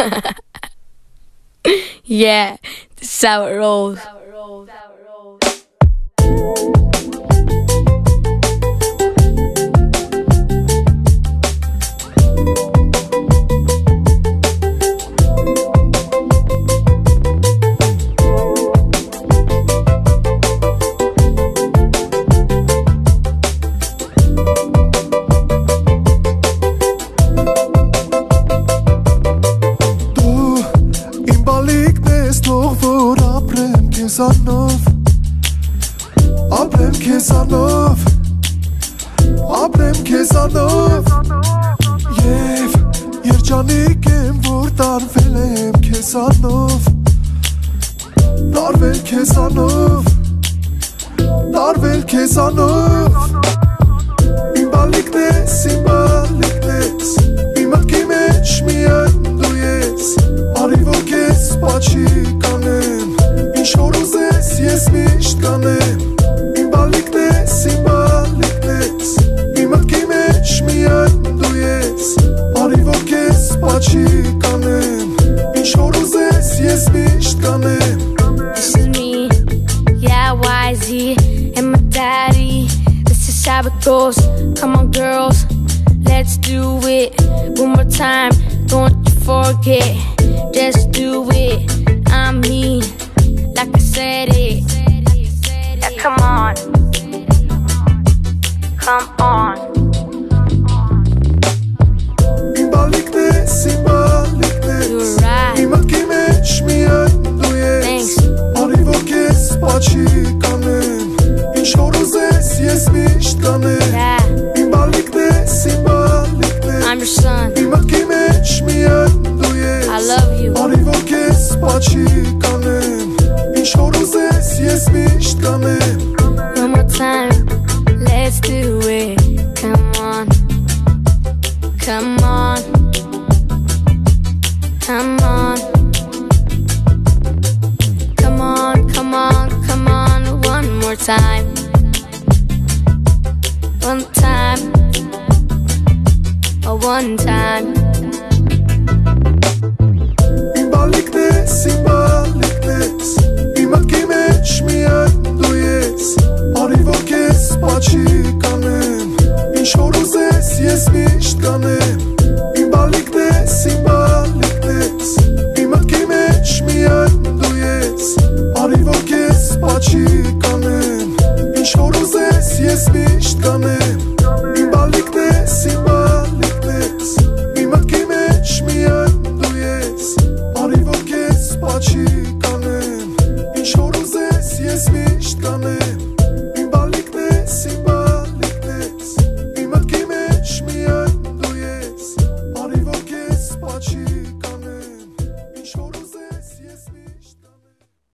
Yeah, this is how it rolls. Ապրեմ քեզանով Եվ երջանիկ եմ, որ տարվել եմ քեզանով Տարվել քեզանով Տարվել քեզանով Իմ բալիկն ես, իմ բալիկն ես Իմ մտքի մեջ միայն դու ես Արի որ քեզ պաչի կանեմ Ինչ որ ուզես ես միշտ կանեմ Իմ բալիկն ես, իմ բալիկն ես Իմ մտքի մեջ միայն դու ես Արի որ քեզ պաչի կանեմ Ինչ որ ուզես ես միշտ կանեմ This is me, yeah, YZ and my daddy. This is how it goes. Come on, girls, let's do it one more time. Don't you forget, just do it. I mean, like I said it. Yeah, come on, come on. Իմ բալիկն ես, իմ բալիկն ես Իմ մտքի մեջ միայն դու ես Արի որ քեզ պաչի կանեմ Ինչ որ ուզես ես միշտ կանեմ Իմ բալիկն ես, իմ բալիկն ես I'm your son. Իմ մտքի մեջ միայն դու ես I love you. Արի որ քեզ պաչի կանեմ Ինչ որ ուզես ես միշտ կանեմ One more time, let's do it. Come on, come on, come on, come on, come on, come on. One more time, one time, oh, one time. Իմ բալիկն ես, իմ բալիկն ես Իմ մտքի մեջ միայն դու ես Արի որ քեզ պաչի կանեմ Ինչ որ ուզես ես միշտ կանեմ Իմ բալիկն ես, իմ բալիկն ես Իմ մտքի մեջ միայն դու ես Արի որ քեզ պաչի կանեմ Ինչ որ ուզես ես միշտ կանեմ Իմ բալիկն ես, իմ բալիկն ես Իմ մտքի մեջ միայն դու ես Արի որ քեզ պաչի կանեմ Ինչ որ ուզես ես միշտ կանեմ Իմ բալիկն ես, իմ բալիկն ես Իմ մտքի մեջ միայն դու ես Արի որ քեզ պաչի